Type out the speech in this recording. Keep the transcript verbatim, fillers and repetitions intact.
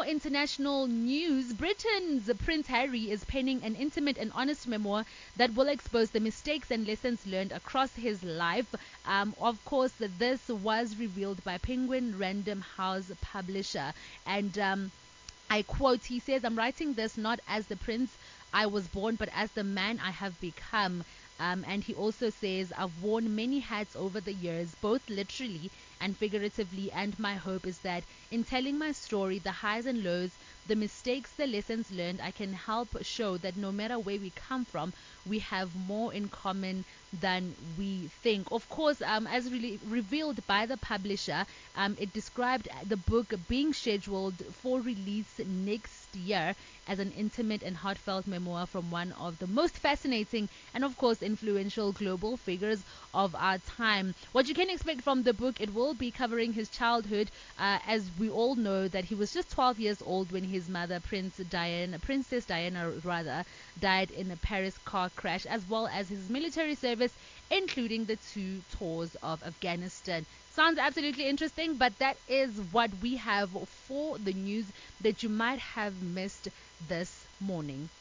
international news, Britain's Prince Harry is penning an intimate and honest memoir that will expose the mistakes and lessons learned across his life. Um, of course, this was revealed by Penguin Random House publisher. And um, I quote, he says, "I'm writing this not as the prince I was born, but as the man I have become." Um, and he also says, "I've worn many hats over the years, both literally and figuratively, and my hope is that in telling my story, the highs and lows, the mistakes, the lessons learned, I can help show that no matter where we come from, we have more in common than we think." Of course, um, as really revealed by the publisher, um, it described the book being scheduled for release next year as an intimate and heartfelt memoir from one of the most fascinating and, of course, influential global figures of our time. What you can expect from the book, it will be covering his childhood, uh, as we all know that he was just twelve years old when his mother, Prince Diana, Princess Diana rather, died in a Paris car crash, as well as his military service, including the two tours of Afghanistan. Sounds absolutely interesting, but that is what we have for the news that you might have missed this morning.